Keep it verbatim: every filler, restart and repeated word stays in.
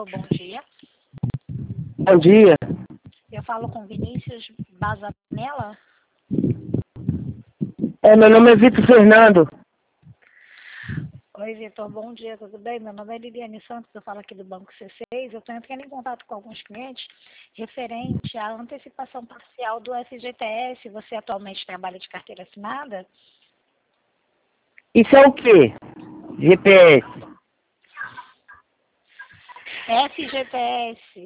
Alô, bom dia. Bom dia. Eu falo com Vinícius Bazanella. É, meu nome é Vitor Fernando. Oi, Vitor, bom dia, tudo bem? Meu nome é Liliane Santos, eu falo aqui do Banco C seis. Eu estou entrando em contato com alguns clientes referente à antecipação parcial do F G T S. Você atualmente trabalha de carteira assinada? Isso é o quê? G P S. F G T S.